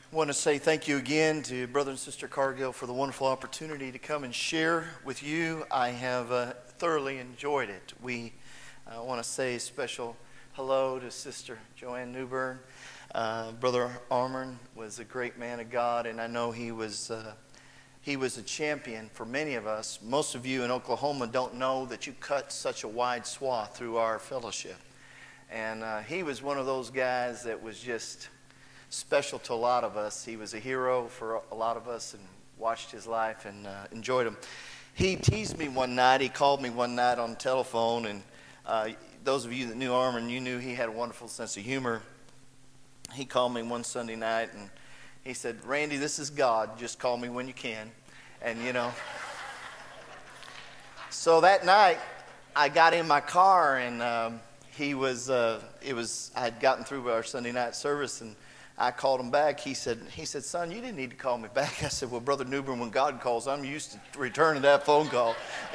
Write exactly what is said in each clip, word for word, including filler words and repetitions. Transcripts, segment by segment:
I want to say thank you again to Brother and Sister Cargill for the wonderful opportunity to come and share with you. I have uh, thoroughly enjoyed it. We uh, want to say a special hello to Sister Joanne Newbern. Uh, Brother Armand was a great man of God, and I know he was uh, he was a champion for many of us. Most of you in Oklahoma don't know that you cut such a wide swath through our fellowship. And uh, he was one of those guys that was just special to a lot of us. He was a hero for a lot of us and watched his life and uh, enjoyed him. He teased me one night. He called me one night on the telephone, and uh, those of you that knew Armand, you knew he had a wonderful sense of humor. He called me one Sunday night, and he said, "Randy, this is God. Just call me when you can." And, you know. So that night, I got in my car, and um, he was, uh, it was, I had gotten through our Sunday night service, and I called him back. He said, he said, "Son, you didn't need to call me back." I said, "Well, Brother Newbern, when God calls, I'm used to returning that phone call."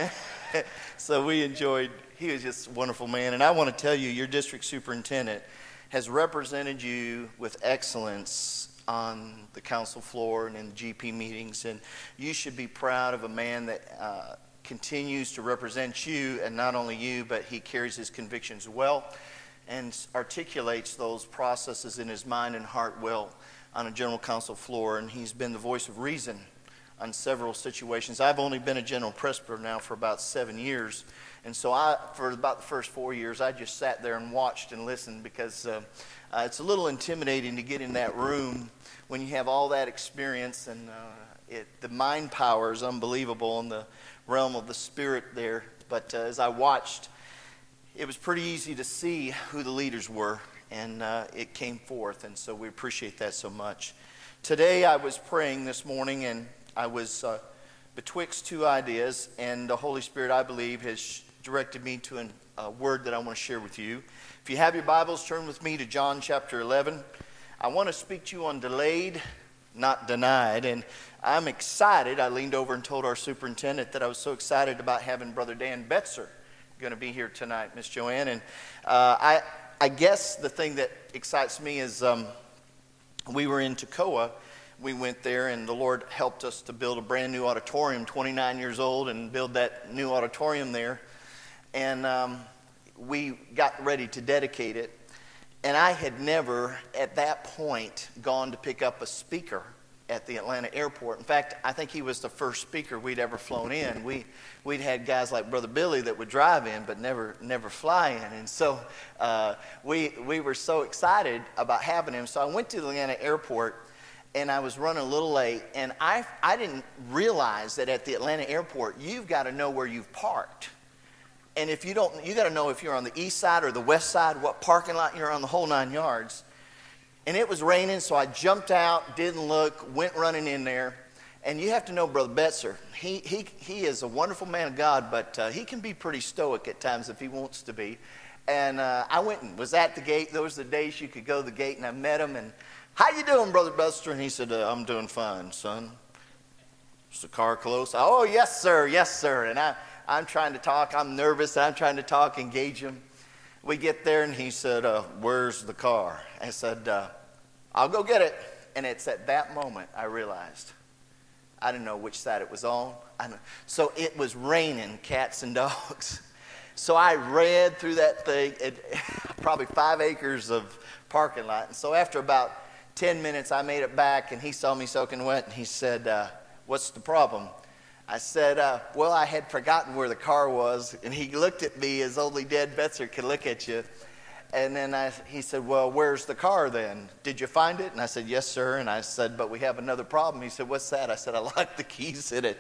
So we enjoyed, he was just a wonderful man. And I want to tell you, your district superintendent has represented you with excellence on the council floor and in the G P meetings. And you should be proud of a man that uh, continues to represent you, and not only you, but he carries his convictions well and articulates those processes in his mind and heart well on a general council floor. And he's been the voice of reason on several situations. I've only been a general presbyter now for about seven years. And so I, for about the first four years, I just sat there and watched and listened, because uh, uh, it's a little intimidating to get in that room when you have all that experience. And uh, it, the mind power is unbelievable in the realm of the spirit there. But uh, as I watched, it was pretty easy to see who the leaders were, and uh, it came forth, and so we appreciate that so much. Today I was praying this morning, and I was uh, betwixt two ideas, and the Holy Spirit, I believe, has directed me to an, a word that I want to share with you. If you have your Bibles, turn with me to John chapter eleven. I want to speak to you on delayed, not denied, and I'm excited. I leaned over and told our superintendent that I was so excited about having Brother Dan Betzer going to be here tonight, Miss Joanne. And uh, I, I guess the thing that excites me is um, we were in Toccoa. We went there, and the Lord helped us to build a brand new auditorium, twenty-nine years old, and build that new auditorium there. And um, we got ready to dedicate it. And I had never, at that point, gone to pick up a speaker at the Atlanta airport. In fact, I think he was the first speaker we'd ever flown in. We, we'd had guys like Brother Billy that would drive in but never never fly in. And so uh, we, we were so excited about having him. So I went to the Atlanta airport, and I was running a little late. And I, I didn't realize that at the Atlanta airport, you've got to know where you've parked. And if you don't, you got to know if you're on the east side or the west side, what parking lot you're on, the whole nine yards. And it was raining, so I jumped out, didn't look, went running in there. And you have to know Brother Betzer. He, he, he is a wonderful man of God, but uh, he can be pretty stoic at times if he wants to be. And uh, I went and was at the gate. Those were the days you could go to the gate, and I met him. And, "How you doing, Brother Betzer?" And he said, uh, "I'm doing fine, son." "Is the car close?" "Oh, yes, sir, yes, sir." And I, I'm trying to talk. I'm nervous. I'm trying to talk, engage him. We get there, and he said, uh, "Where's the car?" I said, uh, "I'll go get it." And it's at that moment I realized I didn't know which side it was on. I don't, so it was raining cats and dogs. So I read through that thing, it, probably five acres of parking lot. And so after about ten minutes, I made it back, and he saw me soaking wet, and he said, uh, "What's the problem?" I said, uh, "Well, I had forgotten where the car was." And he looked at me as only Dan Betzer could look at you. And then I, he said, "Well, where's the car then? Did you find it?" And I said, "Yes, sir." And I said, "But we have another problem." He said, "What's that?" I said, "I locked the keys in it."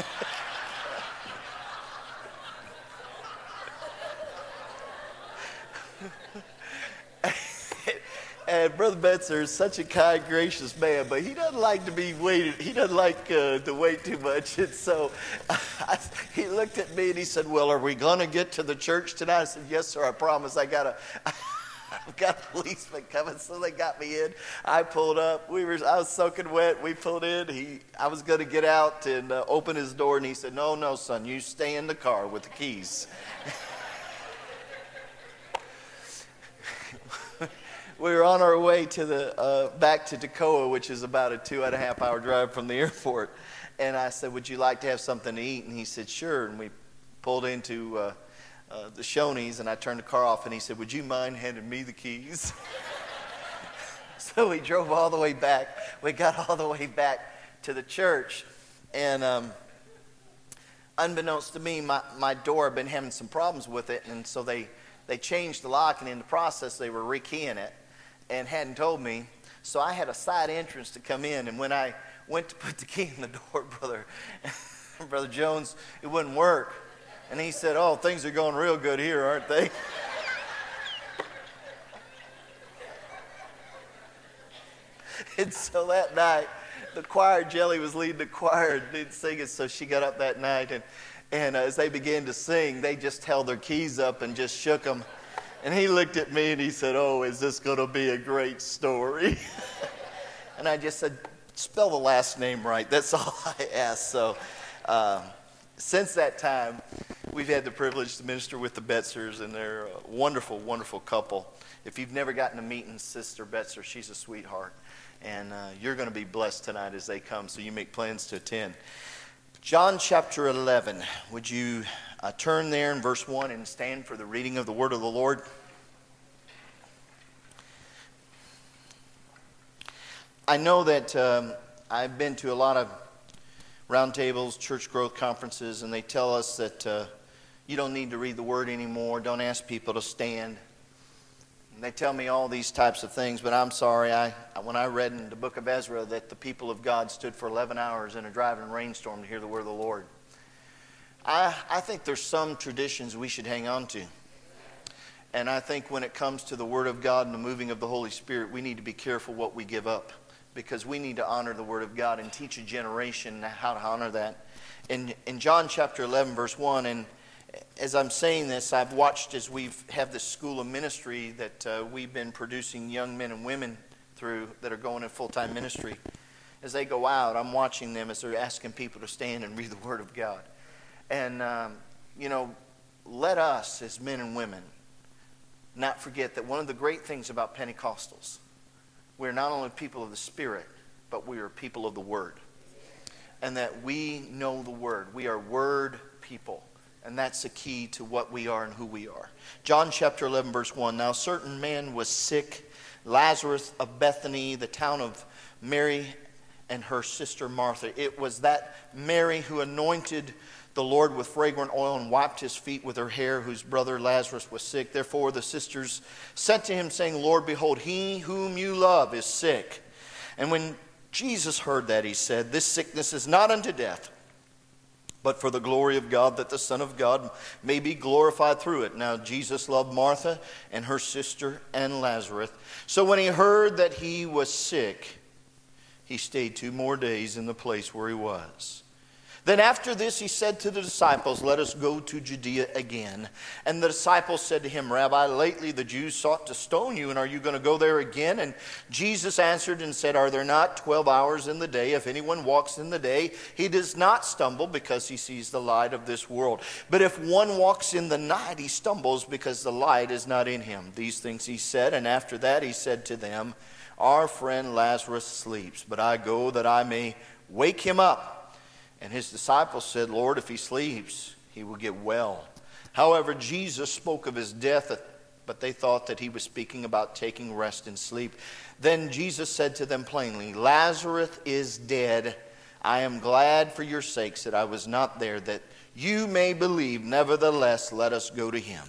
And Brother Betzer is such a kind, gracious man, but he doesn't like to be waited. He doesn't like uh, to wait too much. And so I, he looked at me and he said, "Well, are we going to get to the church tonight?" I said, "Yes, sir, I promise. I got a, I've got a policeman coming." So they got me in. I pulled up. We were, I was soaking wet. We pulled in. He, I was going to get out and uh, open his door, and he said, "No, no, son, you stay in the car with the keys." we were on our way to the uh, back to Toccoa, which is about a two and a half hour drive from the airport. And I said, would you like to have something to eat? And he said, sure. And we pulled into uh, uh, the Shoney's, and I turned the car off, and he said, would you mind handing me the keys? So we drove all the way back. We got all the way back to the church. And um, unbeknownst to me, my, my door had been having some problems with it. And so they, they changed the lock, and in the process, they were rekeying it and hadn't told me. So I had a side entrance to come in. And when I went to put the key in the door, Brother, Brother Jones, it wouldn't work. And he said, oh, things are going real good here, aren't they? And so that night, the choir, Jelly was leading the choir and didn't sing it, so she got up that night. And, and uh, as they began to sing, they just held their keys up and just shook them. And he looked at me and he said, oh, is this going to be a great story? And I just said, spell the last name right. That's all I asked. So uh, since that time, we've had the privilege to minister with the Betzers, and they're a wonderful, wonderful couple. If you've never gotten to meet Sister Betzer, she's a sweetheart. And uh, you're going to be blessed tonight as they come, so you make plans to attend. John chapter eleven. Would you uh, turn there in verse one and stand for the reading of the word of the Lord? I know that um, I've been to a lot of roundtables, church growth conferences, and they tell us that uh, you don't need to read the word anymore. Don't ask people to stand. And they tell me all these types of things, but I'm sorry. I when I read in the book of Ezra that the people of God stood for eleven hours in a driving rainstorm to hear the word of the Lord. I, I think there's some traditions we should hang on to. And I think when it comes to the word of God and the moving of the Holy Spirit, we need to be careful what we give up, because we need to honor the word of God and teach a generation how to honor that. In, in John chapter eleven, verse one, and as I'm saying this, I've watched as we've have this school of ministry that uh, we've been producing young men and women through that are going in full-time ministry. As they go out, I'm watching them as they're asking people to stand and read the Word of God. And, um, you know, let us as men and women not forget that one of the great things about Pentecostals, we're not only people of the Spirit, but we are people of the Word. And that we know the Word. We are Word people. And that's the key to what we are and who we are. John chapter eleven, verse one. Now a certain man was sick, Lazarus of Bethany, the town of Mary and her sister Martha. It was that Mary who anointed the Lord with fragrant oil and wiped his feet with her hair, whose brother Lazarus was sick. Therefore the sisters sent to him, saying, Lord, behold, he whom you love is sick. And when Jesus heard that, he said, this sickness is not unto death, but for the glory of God, that the Son of God may be glorified through it. Now Jesus loved Martha and her sister and Lazarus. So when he heard that he was sick, he stayed two more days in the place where he was. Then after this he said to the disciples, let us go to Judea again. And the disciples said to him, Rabbi, lately the Jews sought to stone you, and are you going to go there again? And Jesus answered and said, are there not twelve hours in the day? If anyone walks in the day, he does not stumble, because he sees the light of this world. But if one walks in the night, he stumbles, because the light is not in him. These things he said, and after that he said to them, our friend Lazarus sleeps, but I go that I may wake him up. And his disciples said, Lord, if he sleeps, he will get well. However, Jesus spoke of his death, but they thought that he was speaking about taking rest and sleep. Then Jesus said to them plainly, Lazarus is dead. I am glad for your sakes that I was not there, that you may believe. Nevertheless, let us go to him.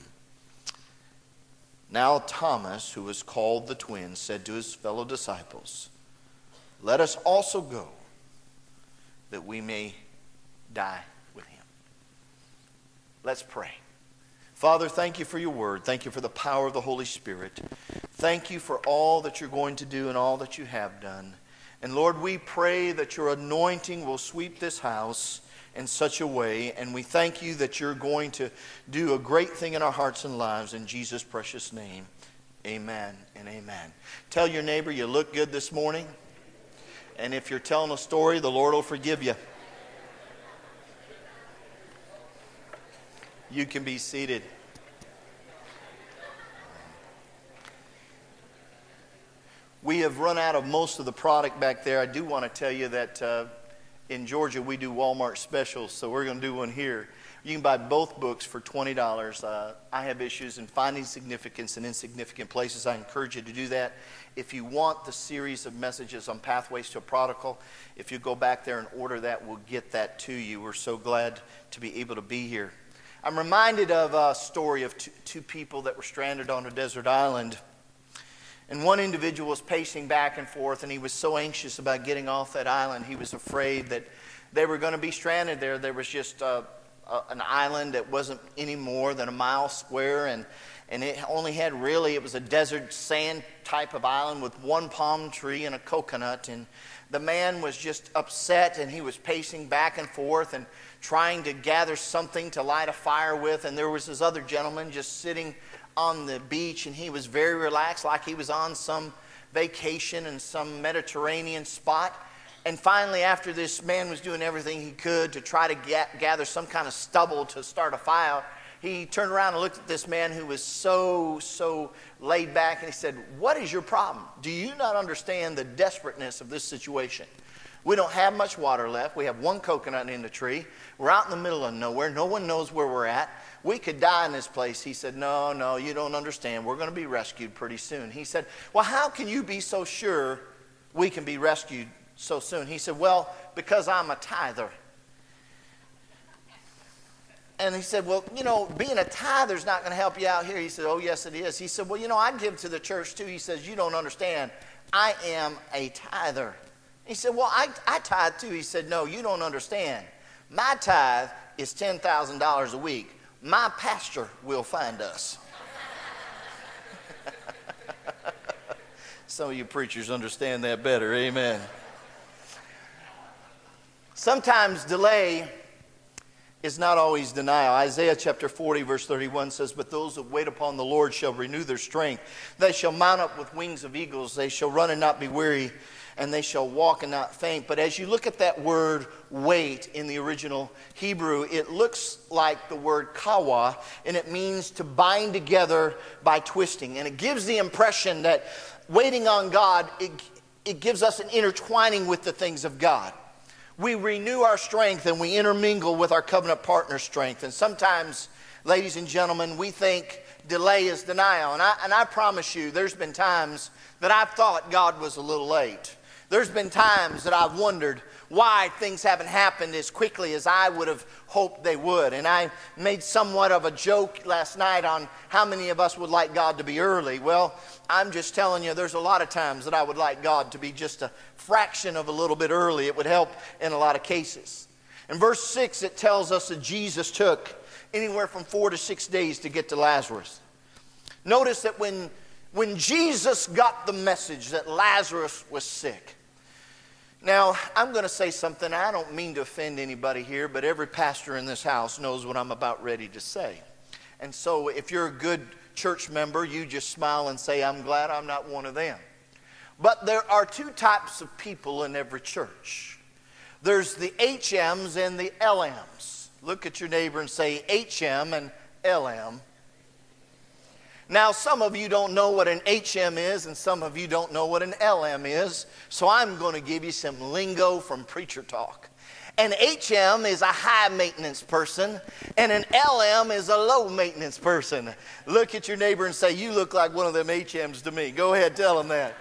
Now Thomas, who was called the twin, said to his fellow disciples, let us also go, that we may die with him. Let's pray. Father, thank you for your word. Thank you for the power of the Holy Spirit. Thank you for all that you're going to do and all that you have done. And Lord, we pray that your anointing will sweep this house in such a way, and we thank you that you're going to do a great thing in our hearts and lives. In Jesus' precious name, amen and amen. Tell your neighbor you look good this morning. And if you're telling a story, the Lord will forgive you. You can be seated. We have run out of most of the product back there. I do want to tell you that uh, in Georgia we do Walmart specials, so we're going to do one here. You can buy both books for twenty dollars. Uh, I have issues in finding significance in insignificant places. I encourage you to do that. If you want the series of messages on Pathways to a Prodigal, if you go back there and order that, we'll get that to you. We're so glad to be able to be here. I'm reminded of a story of two, two people that were stranded on a desert island. And one individual was pacing back and forth, and he was so anxious about getting off that island. He was afraid that they were going to be stranded there. There was just uh, uh, an island that wasn't any more than a mile square, and, and it only had really, it was a desert sand type of island with one palm tree and a coconut. And the man was just upset, and he was pacing back and forth and trying to gather something to light a fire with. And there was this other gentleman just sitting on the beach, and he was very relaxed, like he was on some vacation in some Mediterranean spot. And finally, after this man was doing everything he could to try to get, gather some kind of stubble to start a fire, he turned around and looked at this man who was so, so laid back, and he said, "What is your problem? Do you not understand the desperateness of this situation? We don't have much water left. We have one coconut in the tree. We're out in the middle of nowhere. No one knows where we're at. We could die in this place." He said, "No, no, you don't understand. We're going to be rescued pretty soon." He said, "Well, how can you be so sure we can be rescued so soon?" He said, "Well, because I'm a tither." And he said, "Well, you know, being a tither's not going to help you out here." He said, "Oh, yes, it is." He said, "Well, you know, I give to the church too." He says, "You don't understand. I am a tither." He said, "Well, I, I tithe too." He said, "No, you don't understand. My tithe is ten thousand dollars a week. My pastor will find us." Some of you preachers understand that better. Amen. Sometimes delay is not always denial. Isaiah chapter forty verse thirty-one says, "But those that wait upon the Lord shall renew their strength. They shall mount up with wings of eagles. They shall run and not be weary, and they shall walk and not faint." But as you look at that word wait in the original Hebrew, it looks like the word kawa, and it means to bind together by twisting. And it gives the impression that waiting on God, it, it gives us an intertwining with the things of God. We renew our strength and we intermingle with our covenant partner's strength. And sometimes, ladies and gentlemen, we think delay is denial. And I, and I promise you, there's been times that I've thought God was a little late. There's been times that I've wondered why things haven't happened as quickly as I would have hoped they would. And I made somewhat of a joke last night on how many of us would like God to be early. Well, I'm just telling you, there's a lot of times that I would like God to be just a fraction of a little bit early. It would help in a lot of cases. In verse six, it tells us that Jesus took anywhere from four to six days to get to Lazarus. Notice that when, when Jesus got the message that Lazarus was sick. Now, I'm going to say something. I don't mean to offend anybody here, but every pastor in this house knows what I'm about ready to say. And so if you're a good church member, you just smile and say, "I'm glad I'm not one of them." But there are two types of people in every church. There's the H Ms and the L Ms. Look at your neighbor and say H M and L M. Now, some of you don't know what an H M is, and some of you don't know what an L M is. So I'm going to give you some lingo from preacher talk. An H M is a high-maintenance person, and an L M is a low-maintenance person. Look at your neighbor and say, "You look like one of them H Ms to me." Go ahead, tell them that.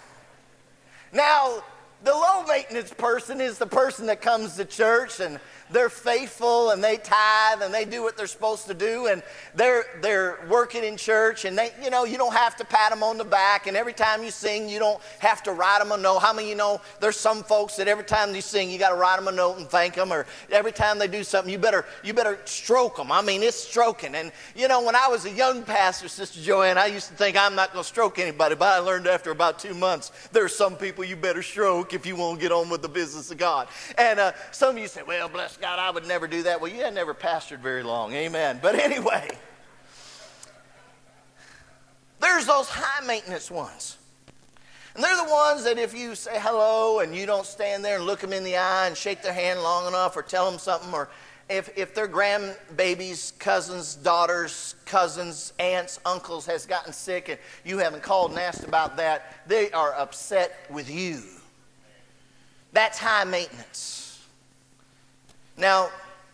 Now, the low-maintenance person is the person that comes to church and they're faithful and they tithe and they do what they're supposed to do, and they're they're working in church, and they, you know, you don't have to pat them on the back, and every time you sing you don't have to write them a note. How many of you know there's some folks that every time they sing you got to write them a note and thank them, or every time they do something you better you better stroke them. I mean, it's stroking. And you know, when I was a young pastor, Sister Joanne, I used to think I'm not going to stroke anybody, but I learned after about two months there's some people you better stroke if you want to get on with the business of God. And uh, some of you say, "Well, bless God, I would never do that." Well, you had never pastored very long. Amen. But anyway, there's those high maintenance ones. And they're the ones that if you say hello and you don't stand there and look them in the eye and shake their hand long enough or tell them something, or if, if their grandbabies, cousins, daughters, cousins, aunts, uncles has gotten sick and you haven't called and asked about that, they are upset with you. That's high maintenance. Now,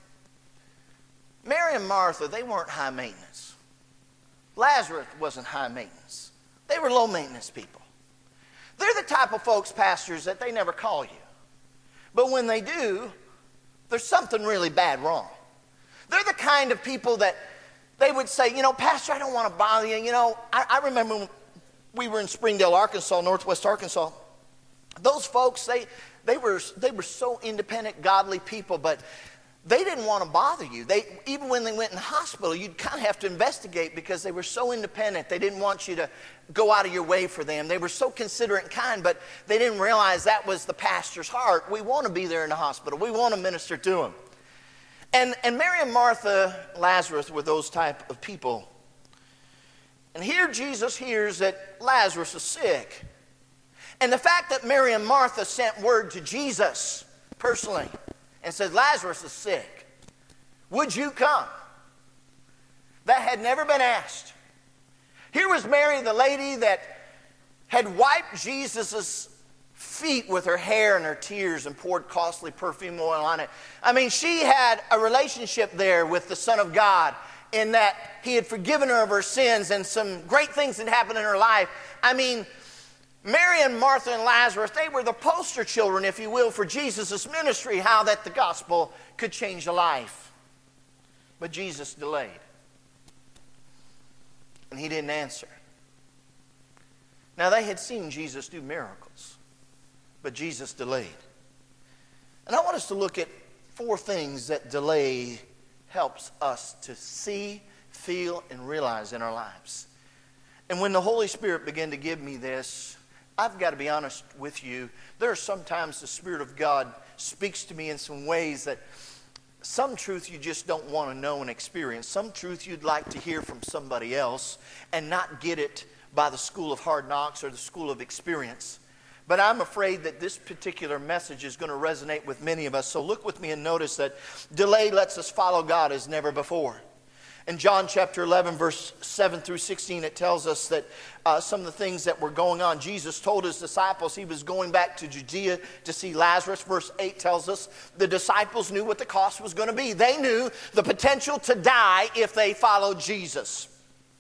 Mary and Martha, they weren't high maintenance. Lazarus wasn't high maintenance. They were low maintenance people. They're the type of folks, pastors, that they never call you. But when they do, there's something really bad wrong. They're the kind of people that they would say, you know, Pastor, I don't want to bother you. You know, I, I remember when we were in Springdale, Arkansas, Northwest Arkansas. Those folks, they, they, were, they were so independent, godly people, but they didn't want to bother you. They, even when they went in the hospital, you'd kind of have to investigate because they were so independent. They didn't want you to go out of your way for them. They were so considerate and kind, but they didn't realize that was the pastor's heart. We want to be there in the hospital. We want to minister to them. And, and Mary and Martha, Lazarus were those type of people. And here Jesus hears that Lazarus is sick. And the fact that Mary and Martha sent word to Jesus personally and said, Lazarus is sick. Would you come? That had never been asked. Here was Mary, the lady that had wiped Jesus' feet with her hair and her tears and poured costly perfume oil on it. I mean, she had a relationship there with the Son of God in that he had forgiven her of her sins and some great things had happened in her life. I mean, Mary and Martha and Lazarus, they were the poster children, if you will, for Jesus' ministry, how that the gospel could change a life. But Jesus delayed. And he didn't answer. Now, they had seen Jesus do miracles, but Jesus delayed. And I want us to look at four things that delay helps us to see, feel, and realize in our lives. And when the Holy Spirit began to give me this, I've got to be honest with you. There are sometimes the Spirit of God speaks to me in some ways that some truth you just don't want to know and experience. Some truth you'd like to hear from somebody else and not get it by the school of hard knocks or the school of experience. But I'm afraid that this particular message is going to resonate with many of us. So look with me and notice that delay lets us follow God as never before. In John chapter eleven, verse seven through sixteen, it tells us that uh, some of the things that were going on. Jesus told his disciples he was going back to Judea to see Lazarus. Verse eight tells us the disciples knew what the cost was going to be. They knew the potential to die if they followed Jesus.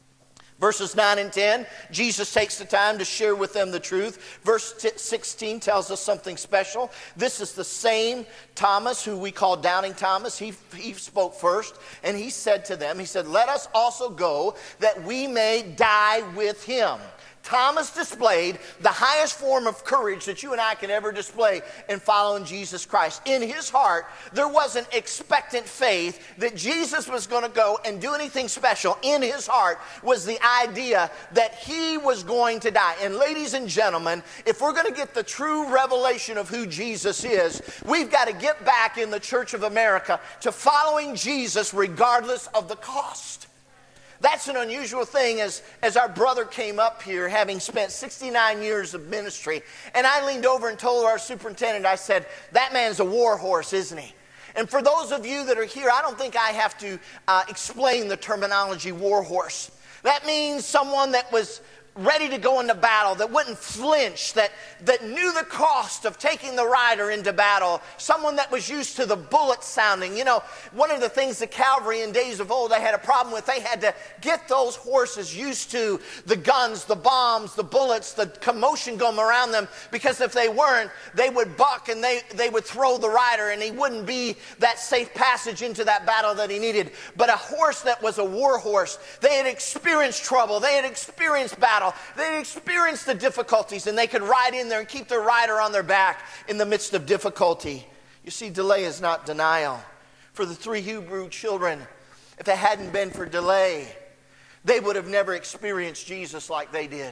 Verses nine and ten, Jesus takes the time to share with them the truth. Verse sixteen tells us something special. This is the same Thomas who we call Doubting Thomas. He, he spoke first, and he said to them, he said, let us also go that we may die with him. Thomas displayed the highest form of courage that you and I can ever display in following Jesus Christ. In his heart, there was an expectant faith that Jesus was going to go and do anything special. In his heart was the idea that he was going to die. And ladies and gentlemen, if we're going to get the true revelation of who Jesus is, we've got to get back in the Church of America to following Jesus regardless of the cost. That's an unusual thing as, as our brother came up here having spent sixty-nine years of ministry. And I leaned over and told our superintendent, I said, that man's a war horse, isn't he? And for those of you that are here, I don't think I have to uh, explain the terminology war horse. That means someone that was ready to go into battle, that wouldn't flinch, that, that knew the cost of taking the rider into battle, someone that was used to the bullet sounding. You know, one of the things the cavalry in days of old they had a problem with, they had to get those horses used to the guns, the bombs, the bullets, the commotion going around them, because if they weren't, they would buck and they, they would throw the rider and he wouldn't be that safe passage into that battle that he needed. But a horse that was a war horse, they had experienced trouble, they had experienced battle, they experienced the difficulties, and they could ride in there and keep their rider on their back in the midst of difficulty. You see, delay is not denial. For the three Hebrew children, if it hadn't been for delay, they would have never experienced Jesus like they did.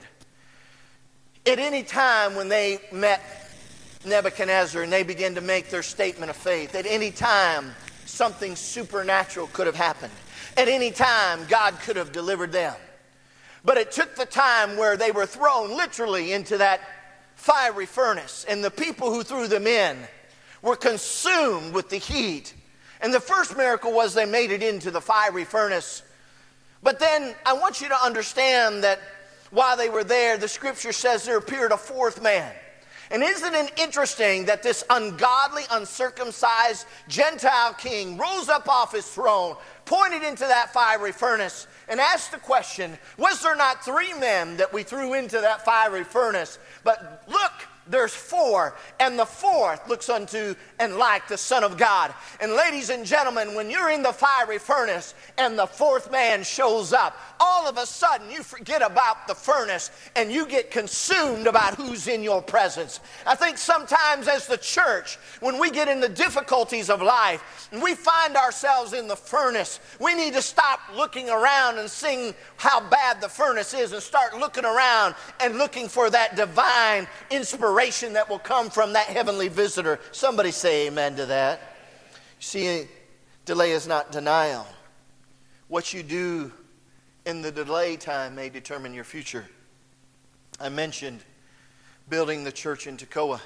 At any time when they met Nebuchadnezzar and they began to make their statement of faith, at any time something supernatural could have happened. At any time God could have delivered them. But it took the time where they were thrown literally into that fiery furnace. And the people who threw them in were consumed with the heat. And the first miracle was they made it into the fiery furnace. But then I want you to understand that while they were there, the scripture says there appeared a fourth man. And isn't it interesting that this ungodly, uncircumcised Gentile king rose up off his throne, pointed into that fiery furnace, and asked the question, was there not three men that we threw into that fiery furnace? But look, there's four, and the fourth looks unto and like the Son of God. And ladies and gentlemen, when you're in the fiery furnace and the fourth man shows up, all of a sudden you forget about the furnace and you get consumed about who's in your presence. I think sometimes as the church, when we get in the difficulties of life and we find ourselves in the furnace, we need to stop looking around and seeing how bad the furnace is and start looking around and looking for that divine inspiration that will come from that heavenly visitor. Somebody say amen to that. See, delay is not denial. What you do in the delay time may determine your future. I mentioned building the church in Toccoa.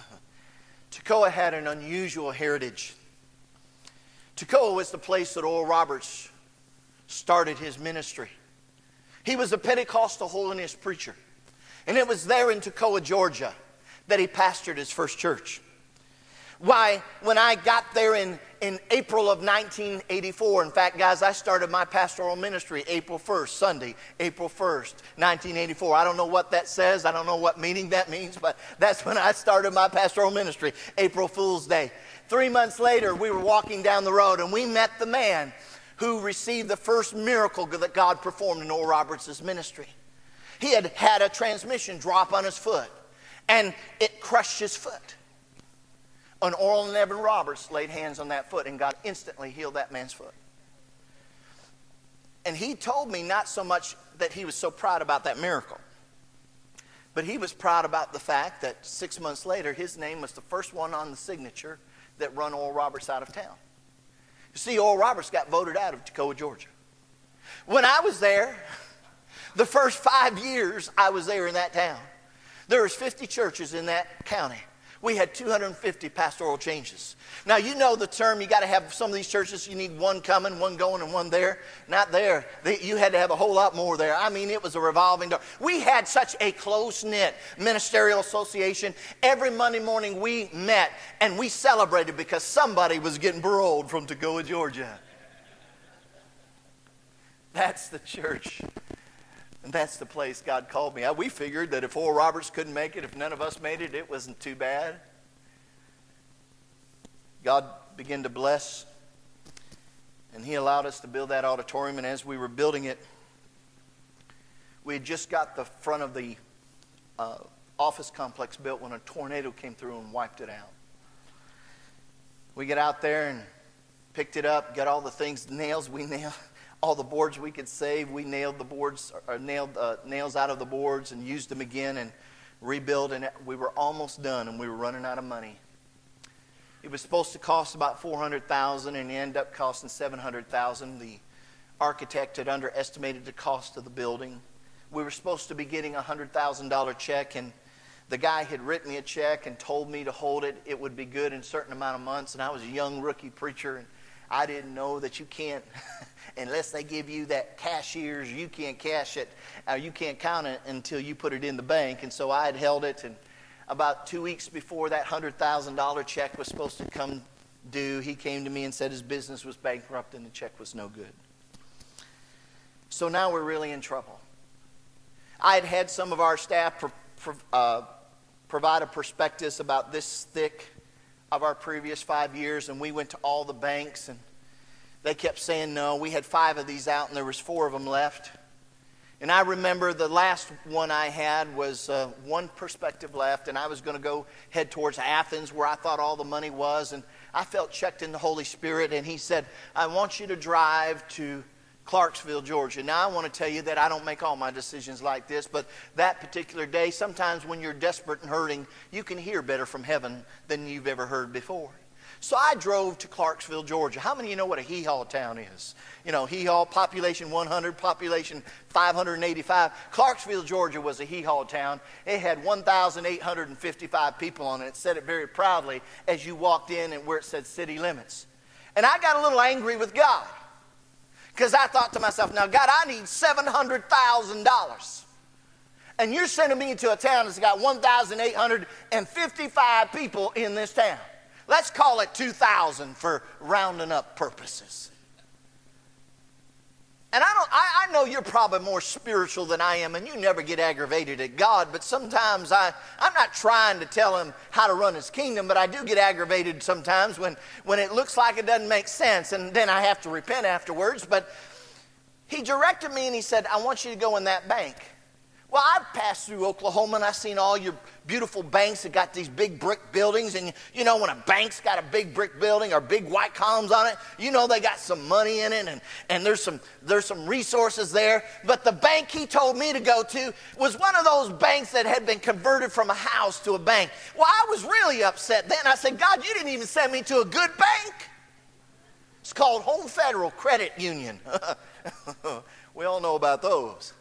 Toccoa had an unusual heritage. Toccoa was the place that Oral Roberts started his ministry. He was a Pentecostal holiness preacher. And it was there in Toccoa, Georgia, that he pastored his first church. Why, when I got there in, in April of nineteen eighty-four, in fact, guys, I started my pastoral ministry April first, Sunday, April first, nineteen eighty-four. I don't know what that says. I don't know what meaning that means, but that's when I started my pastoral ministry, April Fool's Day. Three months later, we were walking down the road, and we met the man who received the first miracle that God performed in Oral Roberts' ministry. He had had a transmission drop on his foot, and it crushed his foot. And Oral and Evan Roberts laid hands on that foot, and God instantly healed that man's foot. And he told me not so much that he was so proud about that miracle, but he was proud about the fact that six months later, his name was the first one on the signature that run Oral Roberts out of town. You see, Oral Roberts got voted out of Toccoa, Georgia. When I was there, the first five years I was there in that town, there was fifty churches in that county. We had two hundred fifty pastoral changes. Now, you know the term, you got to have some of these churches, you need one coming, one going, and one there. Not there. They, you had to have a whole lot more there. I mean, it was a revolving door. We had such a close-knit ministerial association. Every Monday morning we met, and we celebrated because somebody was getting paroled from Toccoa, Georgia. That's the church. And that's the place God called me. We figured that if Oral Roberts couldn't make it, if none of us made it, it wasn't too bad. God began to bless, and He allowed us to build that auditorium. And as we were building it, we had just got the front of the uh, office complex built when a tornado came through and wiped it out. We got out there and picked it up, got all the things, nails we nailed. All the boards we could save, we nailed the boards, or nailed uh, nails out of the boards and used them again and rebuilt. And we were almost done, and we were running out of money. It was supposed to cost about four hundred thousand dollars, and it ended up costing seven hundred thousand dollars. The architect had underestimated the cost of the building. We were supposed to be getting a one hundred thousand dollars check, and the guy had written me a check and told me to hold it. It would be good in a certain amount of months, and I was a young rookie preacher, and I didn't know that you can't, unless they give you that cashier's, you can't cash it, or you can't count it until you put it in the bank. And so I had held it, and about two weeks before that one hundred thousand dollars check was supposed to come due, he came to me and said his business was bankrupt and the check was no good. So now we're really in trouble. I had had some of our staff pro- pro- uh, provide a prospectus about this thick of our previous five years, and we went to all the banks, and they kept saying no. We had five of these out, and there was four of them left. And I remember the last one I had was uh, one perspective left, and I was going to go head towards Athens, where I thought all the money was, and I felt checked in the Holy Spirit, and He said, I want you to drive to Clarksville, Georgia. Now, I want to tell you that I don't make all my decisions like this, but that particular day, sometimes when you're desperate and hurting, you can hear better from heaven than you've ever heard before. So I drove to Clarksville, Georgia. How many of you know what a hee-haw town is? You know, hee-haw, population one hundred, population five hundred eighty-five. Clarksville, Georgia was a hee-haw town. It had one thousand eight hundred fifty-five people on it. It said it very proudly as you walked in and where it said city limits. And I got a little angry with God because I thought to myself, now, God, I need seven hundred thousand dollars. And you're sending me to a town that's got one thousand eight hundred fifty-five people in this town. Let's call it two thousand for rounding up purposes. And I, don't, I, I know you're probably more spiritual than I am, and you never get aggravated at God, but sometimes I, I'm not trying to tell him how to run his kingdom, but I do get aggravated sometimes when, when it looks like it doesn't make sense, and then I have to repent afterwards. But he directed me and he said, I want you to go in that bank. Well, I've passed through Oklahoma and I've seen all your beautiful banks that got these big brick buildings. And you know, when a bank's got a big brick building or big white columns on it, you know they got some money in it and, and there's some there's some resources there. But the bank he told me to go to was one of those banks that had been converted from a house to a bank. Well, I was really upset then. I said, God, you didn't even send me to a good bank. It's called Home Federal Credit Union. We all know about those.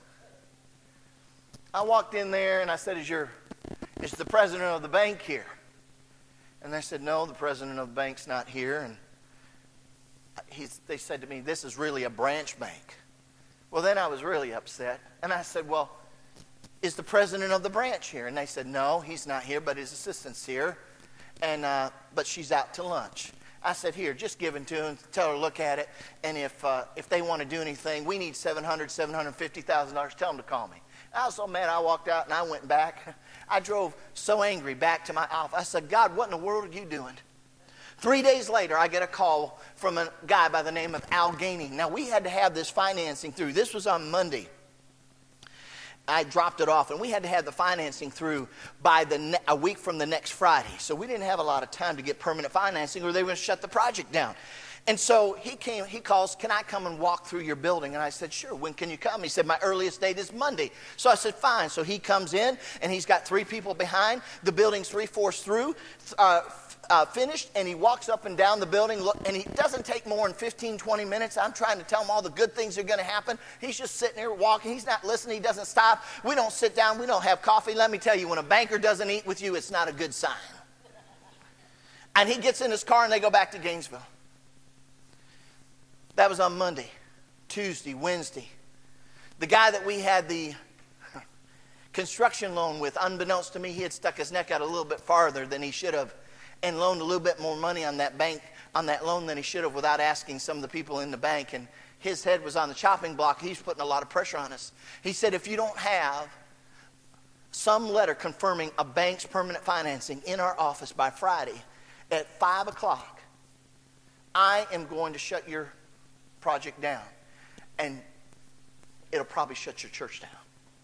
I walked in there and I said, is, your, is the president of the bank here? And they said, no, the president of the bank's not here. And he's, they said to me, this is really a branch bank. Well, then I was really upset. And I said, well, is the president of the branch here? And they said, no, he's not here, but his assistant's here. And uh, but she's out to lunch. I said, here, just give it to him, tell her to look at it. And if, uh, if they want to do anything, we need seven hundred thousand dollars, seven hundred fifty thousand dollars, tell them to call me. I was so mad I walked out and I went back. I drove so angry back to my office. I said, God, what in the world are you doing? Three days later, I get a call from a guy by the name of Al Gaining. Now, we had to have this financing through. This was on Monday. I dropped it off, and we had to have the financing through by the ne- a week from the next Friday. So we didn't have a lot of time to get permanent financing or they were going to shut the project down. And so he came, he calls, can I come and walk through your building? And I said, sure, when can you come? He said, my earliest date is Monday. So I said, fine. So he comes in, and he's got three people behind. The building's three-fourths through, uh, uh, finished, and he walks up and down the building, look, and he doesn't take more than fifteen, twenty minutes. I'm trying to tell him all the good things that are going to happen. He's just sitting there walking. He's not listening. He doesn't stop. We don't sit down. We don't have coffee. Let me tell you, when a banker doesn't eat with you, it's not a good sign. And he gets in his car, and they go back to Gainesville. That was on Monday, Tuesday, Wednesday. The guy that we had the construction loan with, unbeknownst to me, he had stuck his neck out a little bit farther than he should have and loaned a little bit more money on that bank, on that loan than he should have without asking some of the people in the bank. And his head was on the chopping block. He's putting a lot of pressure on us. He said, if you don't have some letter confirming a bank's permanent financing in our office by Friday at five o'clock, I am going to shut your project down, and it'll probably shut your church down.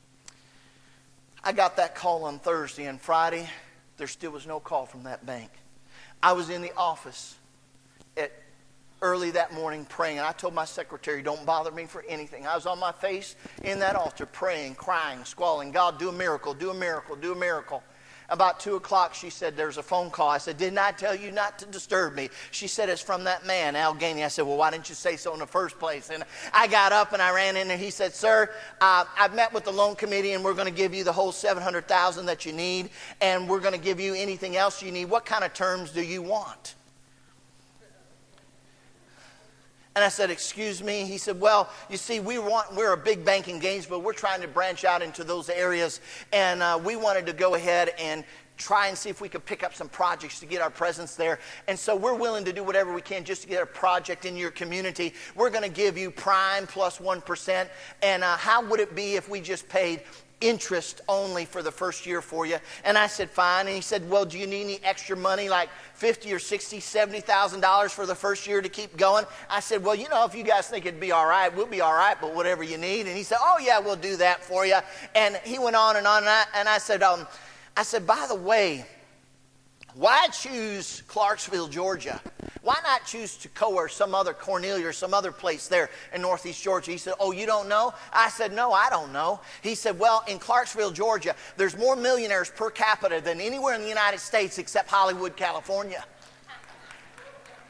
I got that call on Thursday, and Friday there still was no call from that bank. I was in the office at early that morning praying, and I told my secretary, don't bother me for anything. I was on my face in that altar praying, crying, squalling, God, do a miracle, do a miracle, do a miracle. About two o'clock, she said, there's a phone call. I said, didn't I tell you not to disturb me? She said, it's from that man, Al Gaining. I said, well, why didn't you say so in the first place? And I got up and I ran in there. He said, sir, uh, I've met with the loan committee, and we're going to give you the whole seven hundred thousand dollars that you need, and we're going to give you anything else you need. What kind of terms do you want? And I said, excuse me? He said, well, you see, we want, we're a big bank in Gainesville. We're trying to branch out into those areas. And uh, we wanted to go ahead and try and see if we could pick up some projects to get our presence there. And so we're willing to do whatever we can just to get a project in your community. We're going to give you prime plus one percent. And uh, how would it be if we just paid interest only for the first year for you? And I said, fine. And he said, well, do you need any extra money, like fifty or sixty, seventy thousand dollars for the first year to keep going? I said, well, you know, if you guys think it'd be all right, we'll be all right, but whatever you need. And he said, oh yeah, we'll do that for you. And he went on and on, and I, and I said, um, I said, by the way, why choose Clarksville, Georgia? Why not choose Toccoa or some other Cornelia or some other place there in northeast Georgia? He said, oh, you don't know? I said, no, I don't know. He said, well, in Clarksville, Georgia, there's more millionaires per capita than anywhere in the United States except Hollywood, California.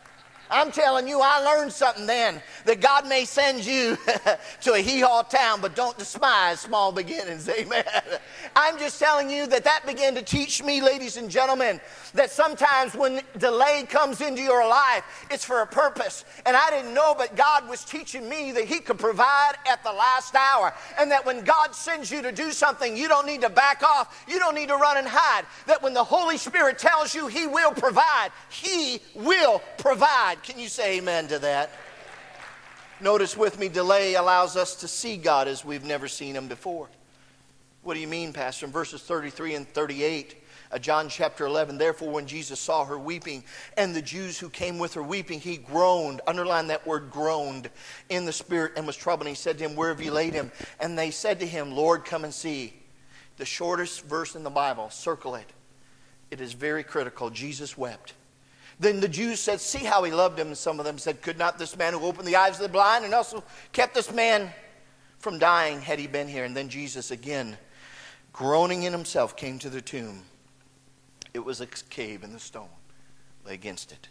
I'm telling you, I learned something then, that God may send you to a hee-haw town, but don't despise small beginnings, amen. I'm just telling you that that began to teach me, ladies and gentlemen, that sometimes when delay comes into your life, it's for a purpose. And I didn't know, but God was teaching me that he could provide at the last hour. And that when God sends you to do something, you don't need to back off. You don't need to run and hide. That when the Holy Spirit tells you he will provide, he will provide. Can you say amen to that? Notice with me, delay allows us to see God as we've never seen him before. What do you mean, Pastor? In verses thirty-three and thirty-eight, uh, John chapter eleven, therefore when Jesus saw her weeping and the Jews who came with her weeping, he groaned, underline that word groaned, in the spirit and was troubled. And he said to him, where have you laid him? And they said to him, Lord, come and see. The shortest verse in the Bible, circle it. It is very critical. Jesus wept. Then the Jews said, see how he loved him. And some of them said, could not this man who opened the eyes of the blind and also kept this man from dying had he been here? And then Jesus again, groaning in himself, came to the tomb. It was a cave, and the stone lay against it.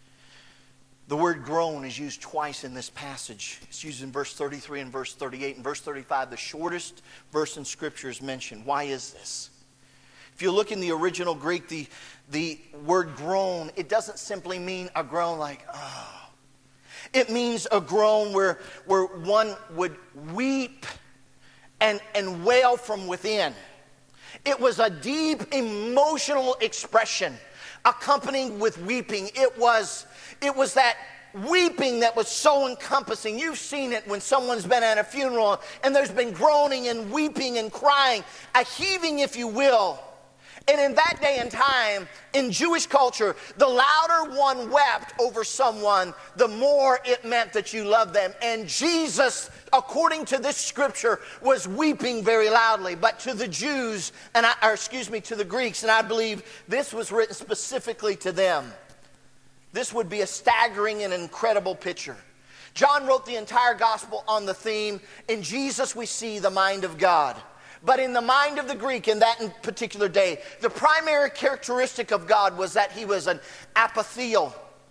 The word groan is used twice in this passage. It's used in verse thirty-three and verse thirty-eight. In verse thirty-five, the shortest verse in Scripture is mentioned. Why is this? If you look in the original Greek, the, the word groan, it doesn't simply mean a groan like, oh. It means a groan where, where one would weep and, and wail from within. It was a deep emotional expression accompanied with weeping. It was, it was that weeping that was so encompassing. You've seen it when someone's been at a funeral and there's been groaning and weeping and crying, a heaving, if you will. And in that day and time, in Jewish culture, the louder one wept over someone, the more it meant that you loved them. And Jesus, according to this scripture, was weeping very loudly. But to the Jews, and I, or excuse me, to the Greeks, and I believe this was written specifically to them, this would be a staggering and incredible picture. John wrote the entire gospel on the theme, in Jesus we see the mind of God. But in the mind of the Greek in that particular day, the primary characteristic of God was that he was an apatheal,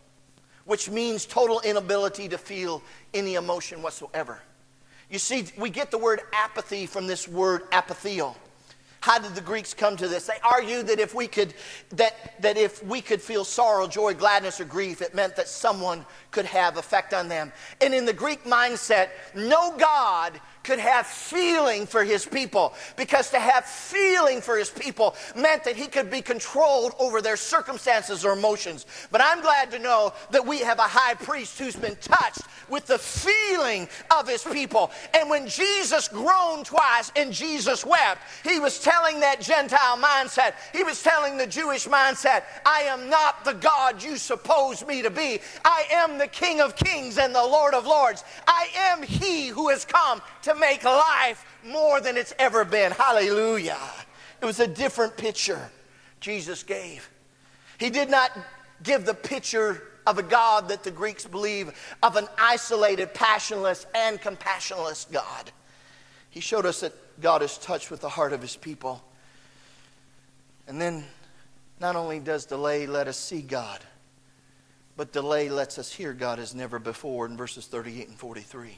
which means total inability to feel any emotion whatsoever. You see, we get the word apathy from this word apatheal. How did the Greeks come to this? They argued that if we could that, that if we could feel sorrow, joy, gladness, or grief, it meant that someone could have effect on them. And in the Greek mindset, no God could have feeling for his people, because to have feeling for his people meant that he could be controlled over their circumstances or emotions. But I'm glad to know that we have a high priest who's been touched with the feeling of his people. And when Jesus groaned twice and Jesus wept, he was telling that Gentile mindset, he was telling the Jewish mindset, I am not the God you suppose me to be. I am the King of Kings and the Lord of Lords. I am he who has come to make life more than it's ever been. Hallelujah. It was a different picture Jesus gave. He did not give the picture of a God that the Greeks believe of an isolated, passionless, and compassionless God. He showed us that God is touched with the heart of his people. And then not only does delay let us see God, but delay lets us hear God as never before in verses thirty-eight and forty-three.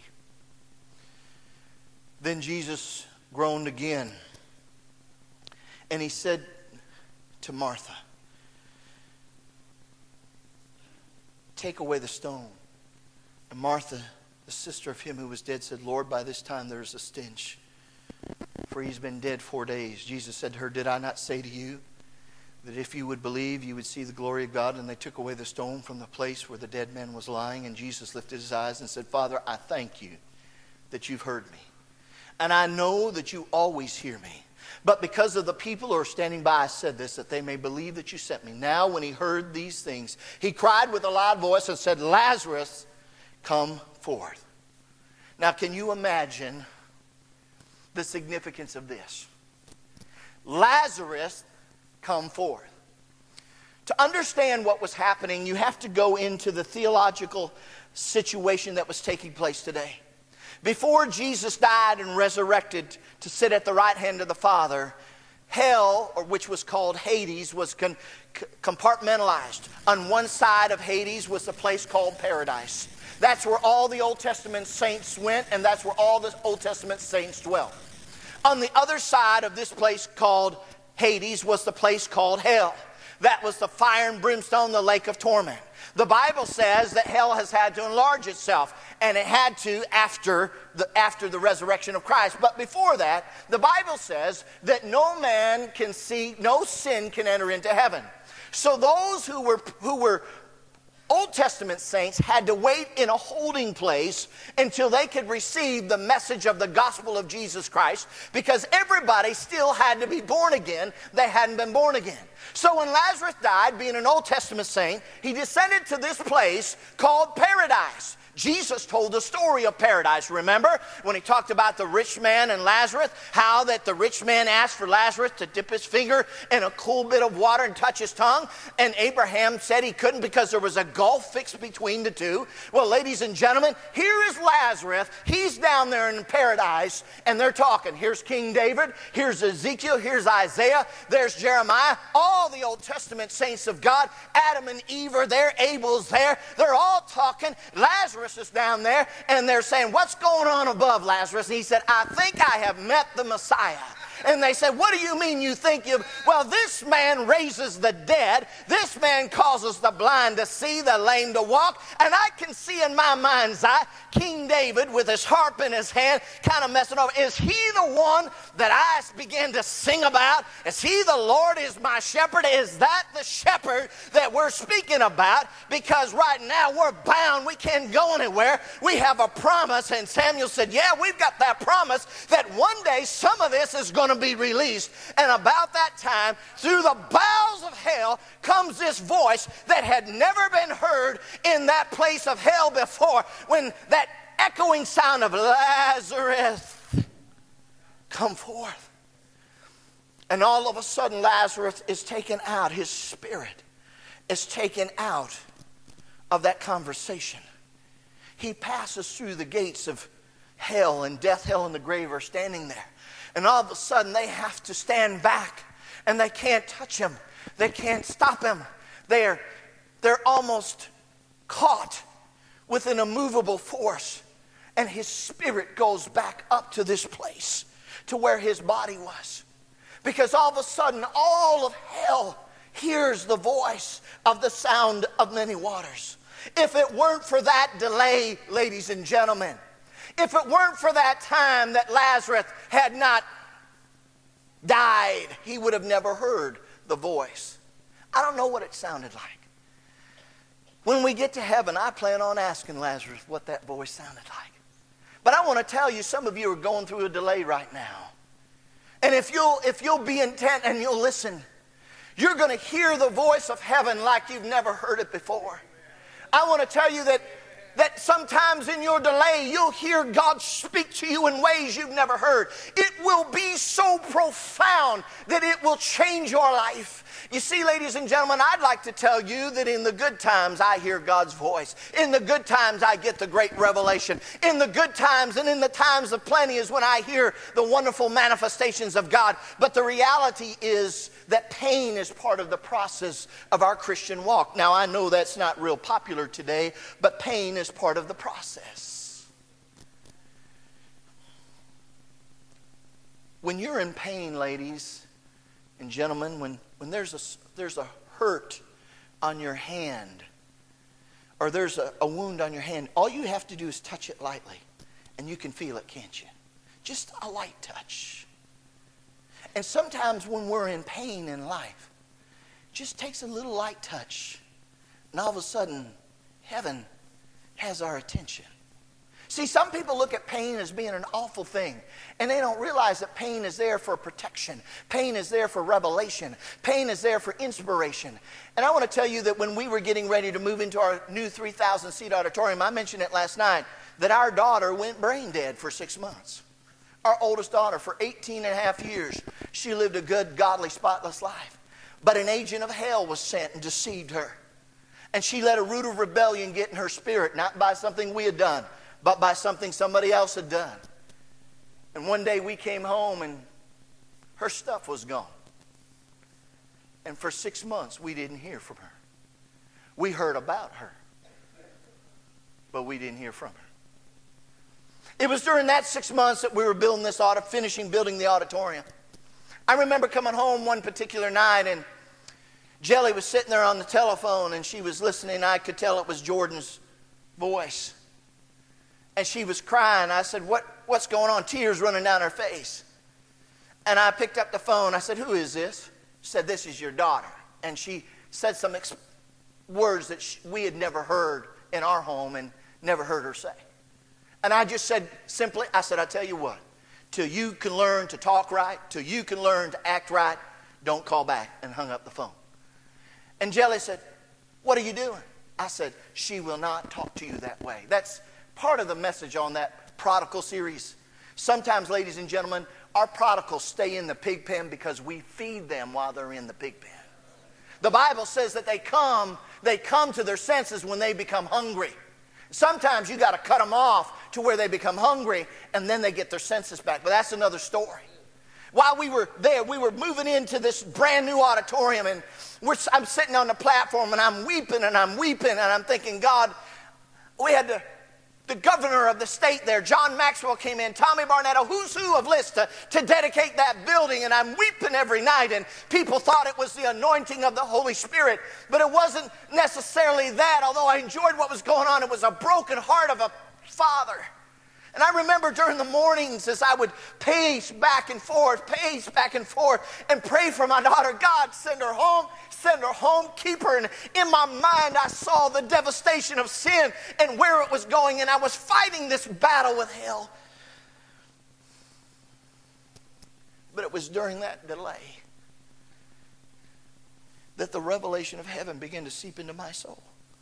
Then Jesus groaned again, and he said to Martha, take away the stone. And Martha, the sister of him who was dead, said, Lord, by this time there is a stench, for he's been dead four days. Jesus said to her, did I not say to you that if you would believe, you would see the glory of God? And they took away the stone from the place where the dead man was lying. And Jesus lifted his eyes and said, Father, I thank you that you've heard me. And I know that you always hear me. But because of the people who are standing by, I said this, that they may believe that you sent me. Now when he heard these things, he cried with a loud voice and said, Lazarus, come forth. Now can you imagine the significance of this? Lazarus, come forth. To understand what was happening, you have to go into the theological situation that was taking place today. Before Jesus died and resurrected to sit at the right hand of the Father, hell, or which was called Hades, was con- compartmentalized. On one side of Hades was a place called paradise. That's where all the Old Testament saints went, and that's where all the Old Testament saints dwelt. On the other side of this place called Hades was the place called hell. That was the fire and brimstone, the lake of torment. The Bible says that hell has had to enlarge itself, and it had to after the, after the resurrection of Christ. But before that, the Bible says that no man can see, no sin can enter into heaven. So those who were who were Old Testament saints had to wait in a holding place until they could receive the message of the gospel of Jesus Christ, because everybody still had to be born again. They hadn't been born again. So when Lazarus died, being an Old Testament saint, he descended to this place called paradise. Jesus told the story of paradise. Remember when he talked about the rich man and Lazarus, how that the rich man asked for Lazarus to dip his finger in a cool bit of water and touch his tongue, and Abraham said he couldn't because there was a gulf fixed between the two. Well, ladies and gentlemen, here is Lazarus. He's down there in paradise, and they're talking. Here's King David, here's Ezekiel, here's Isaiah, there's Jeremiah, all the Old Testament saints of God. Adam and Eve are there, Abel's there. They're all talking. Lazarus is down there, and they're saying, "What's going on above, Lazarus?" And he said, "I think I have met the Messiah." And they said, "What do you mean you think you..." "Well, this man raises the dead. This man causes the blind to see, the lame to walk." And I can see in my mind's eye King David with his harp in his hand kind of messing over. Is he the one that I began to sing about? Is he the Lord is my shepherd? Is that the shepherd that we're speaking about? Because right now we're bound. We can't go anywhere. We have a promise. And Samuel said, yeah, we've got that promise that one day some of this is going to be released. And about that time, through the bowels of hell comes this voice that had never been heard in that place of hell before, when that echoing sound of Lazarus, come forth. And all of a sudden Lazarus is taken out. His spirit is taken out of that conversation. He passes through the gates of hell, and death, hell, and the grave are standing there. And all of a sudden they have to stand back, and they can't touch him. They can't stop him. They're, they're almost caught with an immovable force. And his spirit goes back up to this place, to where his body was. Because all of a sudden, all of hell hears the voice of the sound of many waters. If it weren't for that delay, ladies and gentlemen, if it weren't for that time that Lazarus had not died, he would have never heard the voice. I don't know what it sounded like. When we get to heaven, I plan on asking Lazarus what that voice sounded like. But I want to tell you, some of you are going through a delay right now. And if you'll, if you'll be intent and you'll listen, you're going to hear the voice of heaven like you've never heard it before. I want to tell you that that sometimes in your delay, you'll hear God speak to you in ways you've never heard. It will be so profound that it will change your life. You see, ladies and gentlemen, I'd like to tell you that in the good times, I hear God's voice. In the good times, I get the great revelation. In the good times and in the times of plenty is when I hear the wonderful manifestations of God. But the reality is that pain is part of the process of our Christian walk. Now, I know that's not real popular today, but pain is part of the process. When you're in pain, ladies and gentlemen, when, when there's a, there's a hurt on your hand, or there's a, a wound on your hand, all you have to do is touch it lightly, and you can feel it, can't you? Just a light touch. And sometimes when we're in pain in life, it just takes a little light touch, and all of a sudden, heaven has our attention. See, some people look at pain as being an awful thing, and they don't realize that pain is there for protection. Pain is there for revelation. Pain is there for inspiration. And I want to tell you that when we were getting ready to move into our new three thousand seat auditorium, I mentioned it last night, that our daughter went brain dead for six months. Our oldest daughter, for eighteen and a half years, she lived a good, godly, spotless life. But an agent of hell was sent and deceived her. And she let a root of rebellion get in her spirit, not by something we had done, but by something somebody else had done. And one day we came home and her stuff was gone. And for six months, we didn't hear from her. We heard about her, but we didn't hear from her. It was during that six months that we were building this auto, finishing building the auditorium. I remember coming home one particular night, and Jelly was sitting there on the telephone, and she was listening. I could tell it was Jordan's voice. And she was crying. I said, what, what's going on? Tears running down her face. And I picked up the phone. I said, who is this? She said, this is your daughter. And she said some ex- words that she, we had never heard in our home and never heard her say. And I just said simply, I said, I tell you what, till you can learn to talk right, till you can learn to act right, don't call back, and hung up the phone. And Jelly said, what are you doing? I said, she will not talk to you that way. That's part of the message on that prodigal series. Sometimes, ladies and gentlemen, our prodigals stay in the pig pen because we feed them while they're in the pig pen. The Bible says that they come, they come to their senses when they become hungry. Sometimes you got to cut them off to where they become hungry, and then they get their senses back. But that's another story. While we were there, we were moving into this brand new auditorium, and we're, I'm sitting on the platform, and I'm weeping, and I'm weeping, and I'm thinking, God, we had the, the governor of the state there, John Maxwell, came in, Tommy Barnett, a who's who of list to, to dedicate that building, and I'm weeping every night, and people thought it was the anointing of the Holy Spirit, but it wasn't necessarily that. Although I enjoyed what was going on, it was a broken heart of a father. And I remember during the mornings as I would pace back and forth, pace back and forth, and pray for my daughter. God, send her home, send her home, keep her. And in my mind, I saw the devastation of sin and where it was going, and I was fighting this battle with hell. But it was during that delay that the revelation of heaven began to seep into my soul.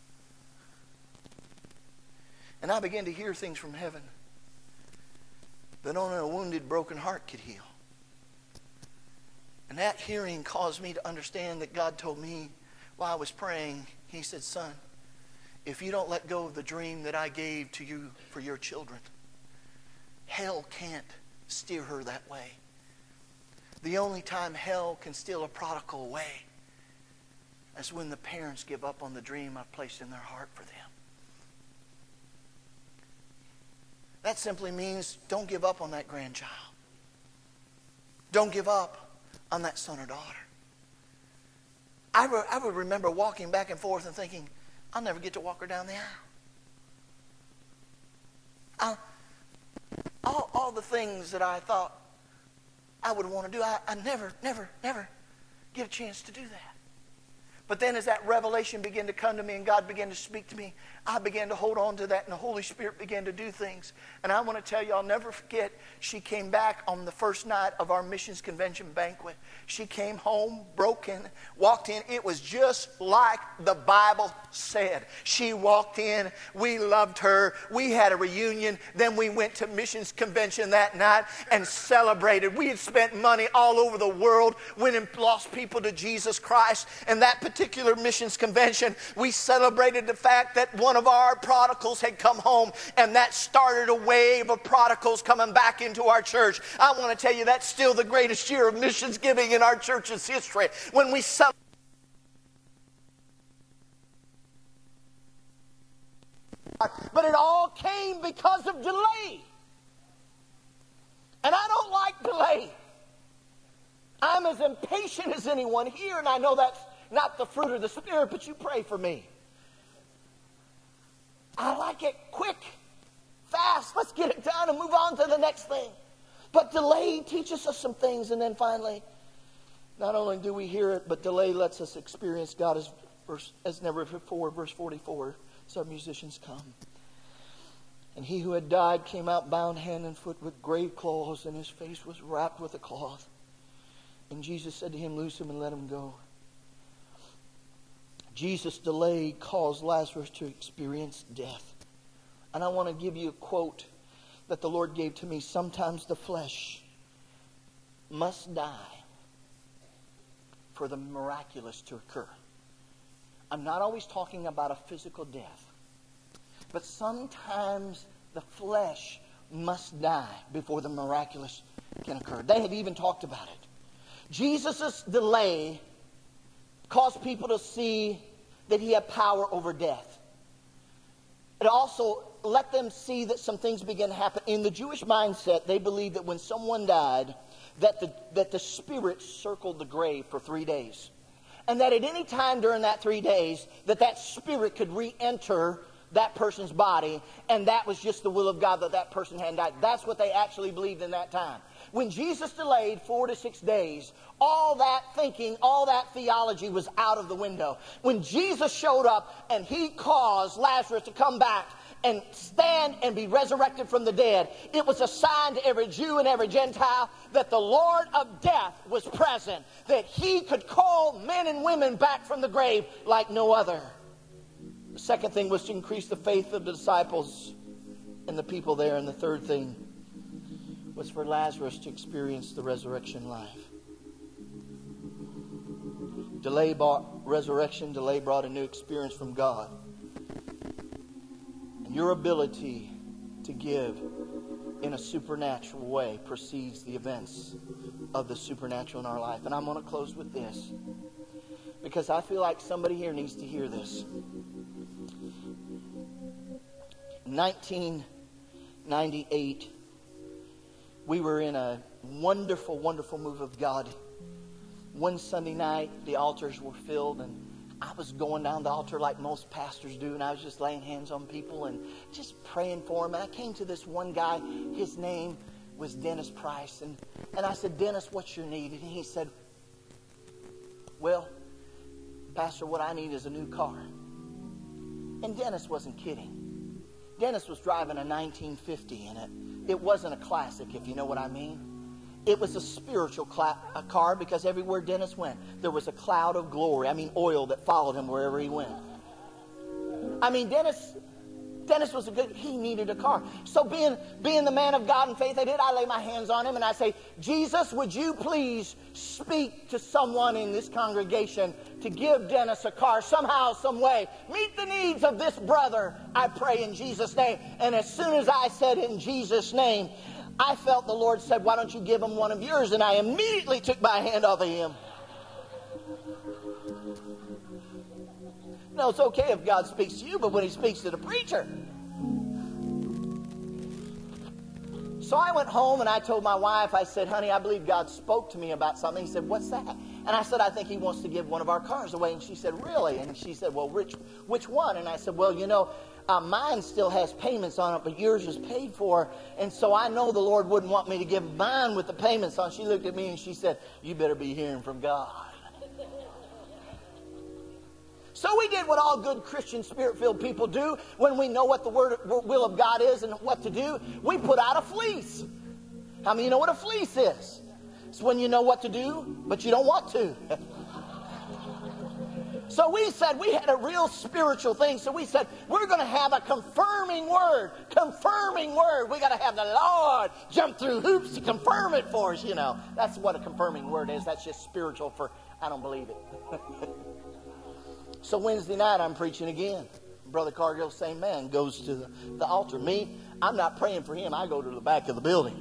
And I began to hear things from heaven that only a wounded, broken heart could heal. And that hearing caused me to understand that God told me while I was praying, He said, son, if you don't let go of the dream that I gave to you for your children, hell can't steer her that way. The only time hell can steal a prodigal away is when the parents give up on the dream I've placed in their heart for them. That simply means don't give up on that grandchild. Don't give up on that son or daughter. I, re- I would remember walking back and forth and thinking, I'll never get to walk her down the aisle. I'll, all, all the things that I thought I would want to do, I, I never, never, never get a chance to do that. But then as that revelation began to come to me and God began to speak to me, I began to hold on to that, and the Holy Spirit began to do things. And I want to tell you, I'll never forget, she came back on the first night of our missions convention banquet. She came home broken, walked in. It was just like the Bible said. She walked in. We loved her. We had a reunion. Then we went to missions convention that night and celebrated. We had spent money all over the world, went and lost people to Jesus Christ. And that particular missions convention, we celebrated the fact that one of our prodigals had come home, and that started a wave of prodigals coming back into our church. I want to tell you, that's still the greatest year of missions giving in our church's history. When we celebrate, but it all came because of delay. And I don't like delay. I'm as impatient as anyone here, and I know that's not the fruit of the Spirit, but you pray for me. I like it quick, fast. Let's get it done and move on to the next thing. But delay teaches us some things. And then finally, not only do we hear it, but delay lets us experience God as, verse, as never before. Verse forty-four, some musicians come. And he who had died came out bound hand and foot with grave claws, and his face was wrapped with a cloth. And Jesus said to him, loose him and let him go. Jesus' delay caused Lazarus to experience death. And I want to give you a quote that the Lord gave to me. Sometimes the flesh must die for the miraculous to occur. I'm not always talking about a physical death. But sometimes the flesh must die before the miraculous can occur. They had even talked about it. Jesus' delay caused people to see that he had power over death. It also let them see that some things began to happen. In the Jewish mindset, they believed that when someone died, that the, that the spirit circled the grave for three days. And that at any time during that three days, that that spirit could re-enter that person's body, and that was just the will of God, that that person hadn't died. That's what they actually believed in that time. When Jesus delayed four to six days, all that thinking, all that theology was out of the window. When Jesus showed up and he caused Lazarus to come back and stand and be resurrected from the dead, it was a sign to every Jew and every Gentile that the Lord of death was present, that he could call men and women back from the grave like no other. The second thing was to increase the faith of the disciples and the people there. And the third thing was for Lazarus to experience the resurrection life. Delay brought resurrection. Delay brought a new experience from God. And your ability to give in a supernatural way precedes the events of the supernatural in our life. And I'm going to close with this, because I feel like somebody here needs to hear this. nineteen ninety-eight, we were in a wonderful, wonderful move of God. One Sunday night, the altars were filled, and I was going down the altar like most pastors do, and I was just laying hands on people and just praying for them. And I came to this one guy. His name was Dennis Price. And, and I said, Dennis, what's your need? And he said, well, Pastor, what I need is a new car. And Dennis wasn't kidding. Dennis was driving a nineteen fifty in it. It wasn't a classic, if you know what I mean. It was a spiritual cl- a car, because everywhere Dennis went, there was a cloud of glory. I mean, oil that followed him wherever he went. I mean, Dennis... Dennis was a good, he needed a car. So being, being the man of God and faith I did, I lay my hands on him and I say, Jesus, would you please speak to someone in this congregation to give Dennis a car somehow, some way. Meet the needs of this brother, I pray in Jesus' name. And as soon as I said in Jesus' name, I felt the Lord said, why don't you give him one of yours? And I immediately took my hand off of him. No, it's okay if God speaks to you, but when he speaks to the preacher. So I went home and I told my wife, I said, honey, I believe God spoke to me about something. He said, what's that? And I said, I think he wants to give one of our cars away. And she said, really? And she said, well, which, which one? And I said, well, you know, uh, mine still has payments on it, but yours is paid for. And so I know the Lord wouldn't want me to give mine with the payments on. She looked at me and she said, you better be hearing from God. So we did what all good Christian Spirit-filled people do when we know what the word, will of God is and what to do. We put out a fleece. How many of you know what a fleece is? It's when you know what to do, but you don't want to. So we said, we had a real spiritual thing. So we said, we're going to have a confirming word. Confirming word. We got to have the Lord jump through hoops to confirm it for us, you know. That's what a confirming word is. That's just spiritual for, I don't believe it. So Wednesday night, I'm preaching again. Brother Cargill, same man, goes to the, the altar. Me, I'm not praying for him. I go to the back of the building.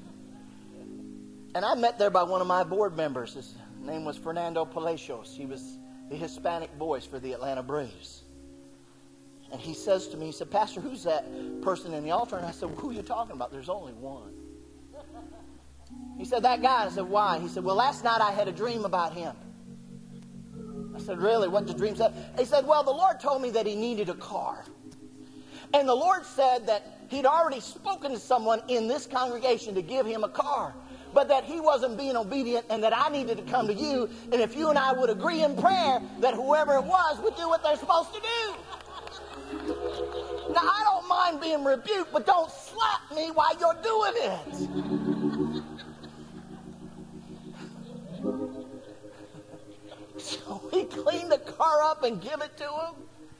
And I'm met there by one of my board members. His name was Fernando Palacios. He was the Hispanic voice for the Atlanta Braves. And he says to me, he said, Pastor, who's that person in the altar? And I said, well, who are you talking about? There's only one. He said, that guy. I said, why? He said, well, last night I had a dream about him. I said, really? What did the dream say? He said, well, the Lord told me that he needed a car. And the Lord said that he'd already spoken to someone in this congregation to give him a car, but that he wasn't being obedient and that I needed to come to you. And if you and I would agree in prayer that whoever it was would do what they're supposed to do. Now, I don't mind being rebuked, but don't slap me while you're doing it. So we cleaned the car up and give it to him.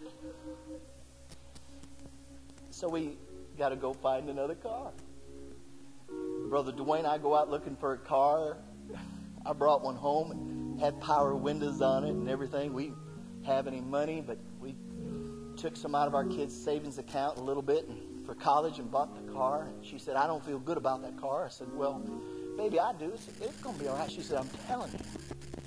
So we got to go find another car. Brother Dwayne and I go out looking for a car. I brought one home and had power windows on it and everything. We didn't have any money, but we took some out of our kids' savings account a little bit and, for college and bought the car. And she said, I don't feel good about that car. I said, well, baby, I do. It's, it's going to be all right. She said, I'm telling you.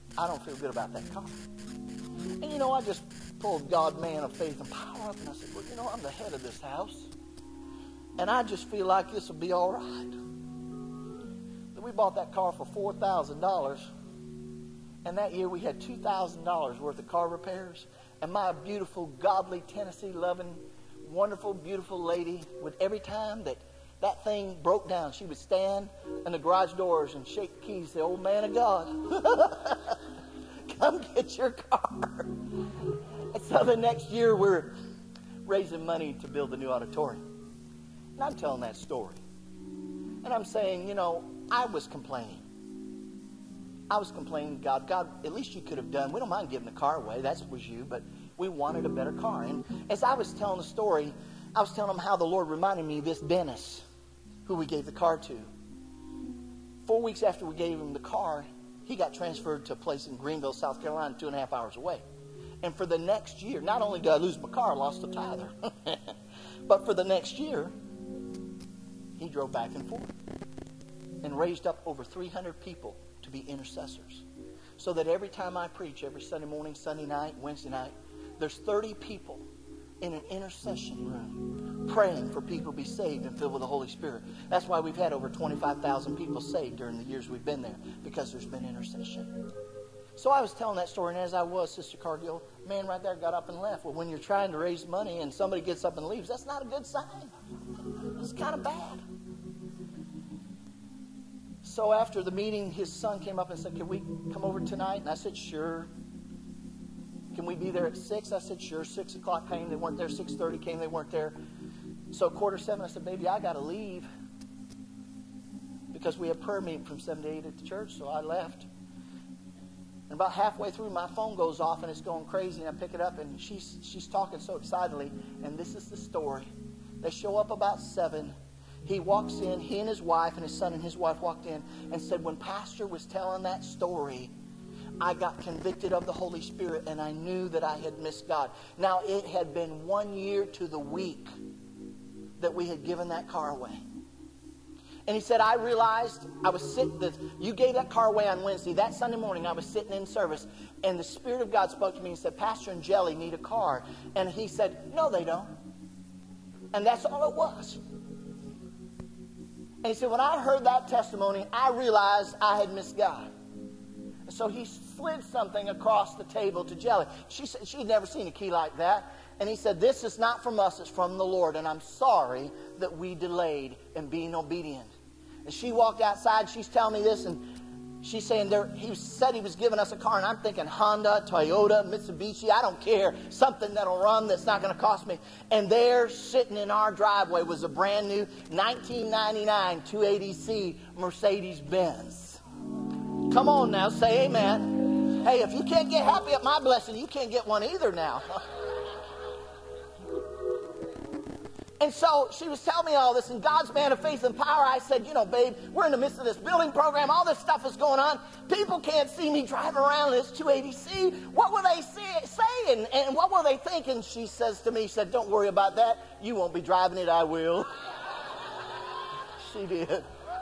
I don't feel good about that car. And you know, I just pulled God, man of faith and power up, and I said, well, you know, I'm the head of this house. And I just feel like this will be all right. So we bought that car for four thousand dollars. And that year we had two thousand dollars worth of car repairs. And my beautiful, godly, Tennessee-loving, wonderful, beautiful lady would, every time that that thing broke down, she would stand in the garage doors and shake the keys and say, old man of God, come get your car. And so the next year we're raising money to build the new auditorium. And I'm telling that story. And I'm saying, you know, I was complaining. I was complaining, God, God, at least you could have done, we don't mind giving the car away, that was you, but we wanted a better car. And as I was telling the story, I was telling them how the Lord reminded me of this Dennis, who we gave the car to. Four weeks after we gave him the car, he got transferred to a place in Greenville, South Carolina, two and a half hours away. And for the next year, not only did I lose my car, I lost a tither. But for the next year, he drove back and forth and raised up over three hundred people to be intercessors. So that every time I preach, every Sunday morning, Sunday night, Wednesday night, there's thirty people in an intercession room praying for people to be saved and filled with the Holy Spirit. That's why we've had over twenty-five thousand people saved during the years we've been there, because there's been intercession. So I was telling that story, and as I was, Sister Cargill, man right there got up and left. Well, when you're trying to raise money and somebody gets up and leaves, that's not a good sign. It's kind of bad. So after the meeting, his son came up and said, can we come over tonight? And I said, sure. Can we be there at six? I said, sure. Six o'clock came, they weren't there. Six thirty came, they weren't there. So quarter seven, I said, baby, I got to leave, because we have prayer meeting from seven to eight at the church. So I left. And about halfway through, my phone goes off and it's going crazy. And I pick it up, and she's she's talking so excitedly. And this is the story. They show up about seven. He walks in, he and his wife, and his son and his wife walked in and said, when Pastor was telling that story, I got convicted of the Holy Spirit, and I knew that I had missed God. Now, it had been one year to the week that we had given that car away. And he said, I realized I was sitting, the, you gave that car away on Wednesday. That Sunday morning, I was sitting in service, and the Spirit of God spoke to me and said, Pastor and Jelly need a car. And he said, no, they don't. And that's all it was. And he said, when I heard that testimony, I realized I had missed God. And so he slid something across the table to Jelly. She said she'd never seen a key like that. And he said, this is not from us, it's from the Lord. And I'm sorry that we delayed in being obedient. And she walked outside, she's telling me this, and she's saying, there, he said he was giving us a car, and I'm thinking Honda, Toyota, Mitsubishi, I don't care, something that'll run that's not going to cost me. And there, sitting in our driveway, was a brand new nineteen ninety-nine two eighty C Mercedes-Benz. Come on now, say amen. Hey, if you can't get happy at my blessing, you can't get one either now. And so she was telling me all this, and God's man of faith and power. I said, you know, babe, we're in the midst of this building program. All this stuff is going on. People can't see me driving around this two eighty C. What will they say, say and, and what will they think? And she says to me, she said, don't worry about that. You won't be driving it, I will. She did.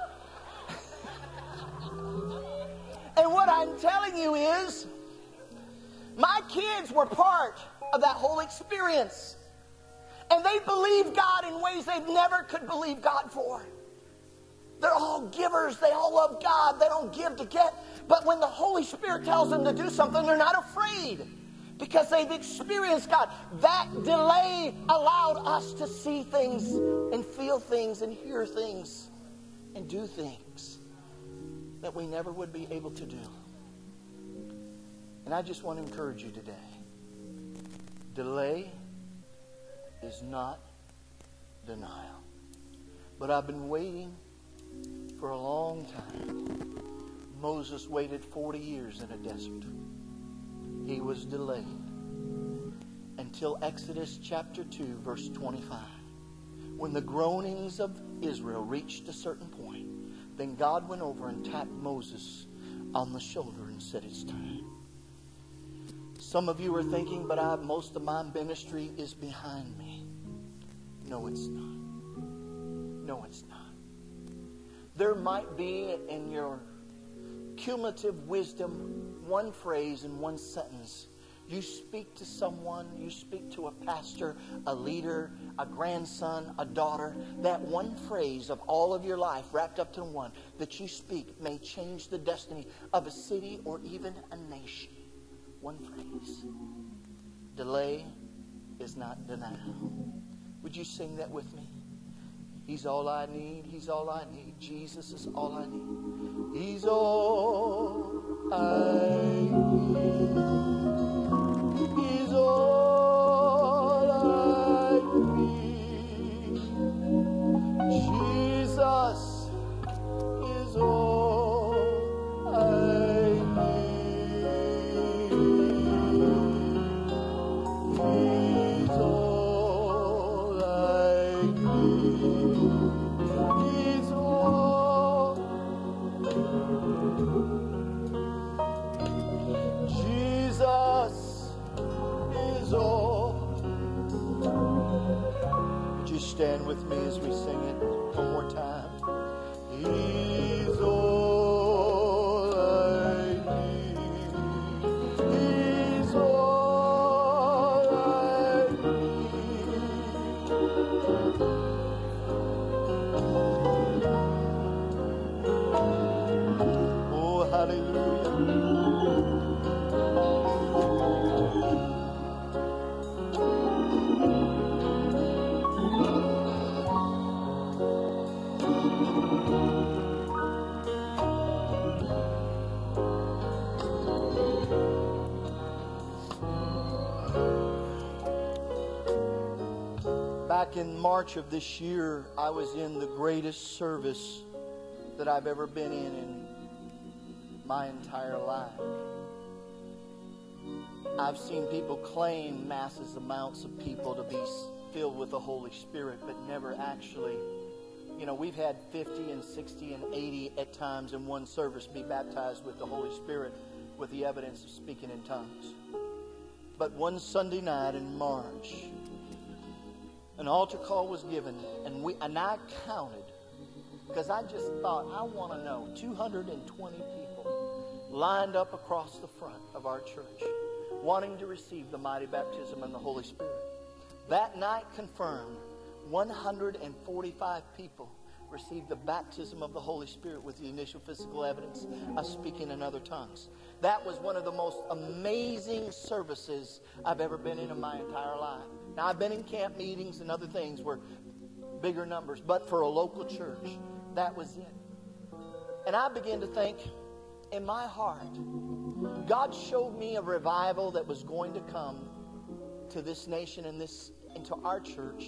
And what I'm telling you is, my kids were part of that whole experience. And they believe God in ways they never could believe God for. They're all givers. They all love God. They don't give to get. But when the Holy Spirit tells them to do something, they're not afraid, because they've experienced God. That delay allowed us to see things and feel things and hear things and do things that we never would be able to do. And I just want to encourage you today. Delay is not denial. But I've been waiting for a long time. Moses waited forty years in a desert. He was delayed until Exodus chapter two, verse twenty-five. When the groanings of Israel reached a certain point, then God went over and tapped Moses on the shoulder and said, it's time. Some of you are thinking, but I, most of my ministry is behind me. No, it's not. No, it's not. There might be in your cumulative wisdom, one phrase in one sentence. You speak to someone, you speak to a pastor, a leader, a grandson, a daughter. That one phrase of all of your life wrapped up to one that you speak may change the destiny of a city or even a nation. One phrase. Delay is not denial. Would you sing that with me? He's all I need. He's all I need. Jesus is all I need. He's all I need. He's all I need. Jesus is all I need. He's all I need. He's all. Jesus is all. Would you stand with me as we sing it one more time? He's all I need. He's all I need. Oh, hallelujah. Back in March of this year, I was in the greatest service that I've ever been in in my entire life. I've seen people claim massive amounts of people to be filled with the Holy Spirit, but never actually. You know, we've had fifty and sixty and eighty at times in one service be baptized with the Holy Spirit with the evidence of speaking in tongues. But one Sunday night in March, an altar call was given, and we and I counted, because I just thought, I want to know, two hundred twenty people lined up across the front of our church, wanting to receive the mighty baptism in the Holy Spirit. That night confirmed, one hundred forty-five people received the baptism of the Holy Spirit with the initial physical evidence of speaking in other tongues. That was one of the most amazing services I've ever been in in my entire life. Now, I've been in camp meetings and other things where bigger numbers, but for a local church, that was it. And I began to think, in my heart, God showed me a revival that was going to come to this nation and this into our church,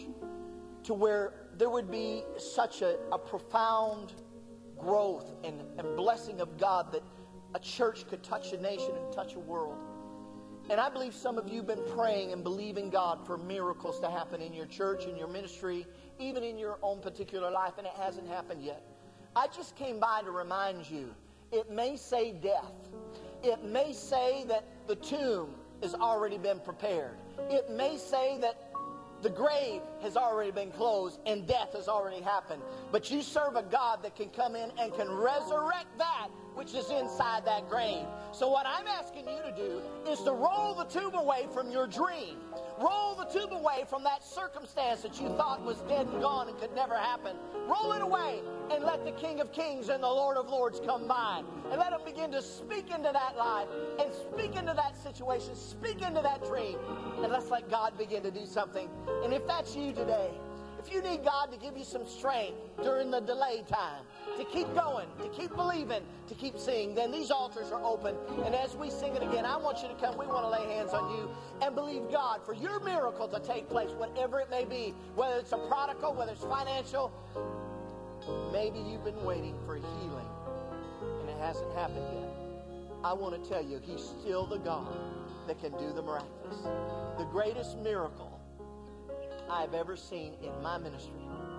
to where there would be such a, a profound growth and, and blessing of God that a church could touch a nation and touch a world. And I believe some of you have been praying and believing God for miracles to happen in your church, in your ministry, even in your own particular life, and it hasn't happened yet. I just came by to remind you, it may say death. It may say that the tomb has already been prepared. It may say that the grave has already been closed and death has already happened. But you serve a God that can come in and can resurrect that which is inside that grave. So what I'm asking you to do is to roll the tomb away from your dream. Roll the tomb away from that circumstance that you thought was dead and gone and could never happen. Roll it away and let the King of Kings and the Lord of Lords come by. And let him begin to speak into that life and speak into that situation, speak into that dream. And let's let God begin to do something. And if that's you today, if you need God to give you some strength during the delay time, to keep going, to keep believing, to keep seeing, then these altars are open. And as we sing it again, I want you to come. We want to lay hands on you and believe God for your miracle to take place, whatever it may be, whether it's a prodigal, whether it's financial. Maybe you've been waiting for healing and it hasn't happened yet. I want to tell you, he's still the God that can do the miraculous. The greatest miracle I've ever seen in my ministry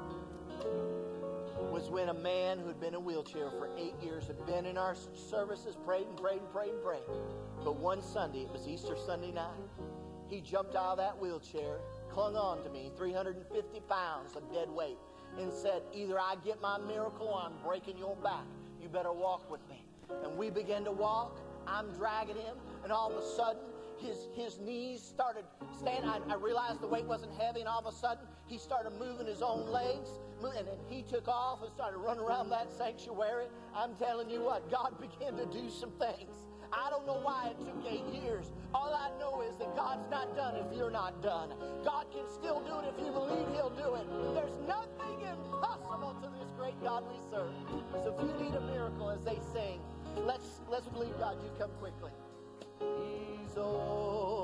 was when a man who'd been in a wheelchair for eight years had been in our services, prayed and prayed and prayed and prayed. But one Sunday, it was Easter Sunday night, he jumped out of that wheelchair, clung on to me, three hundred fifty pounds of dead weight, and said, either I get my miracle or I'm breaking your back. You better walk with me. And we began to walk. I'm dragging him, and all of a sudden, his his knees started standing. I, I realized the weight wasn't heavy, and all of a sudden, he started moving his own legs. And then he took off and started running around that sanctuary. I'm telling you what, God began to do some things. I don't know why it took eight years. All I know is that God's not done if you're not done. God can still do it if you believe He'll do it. There's nothing impossible to this great God we serve. So if you need a miracle as they sing, let's let's believe God. You come quickly. He's old.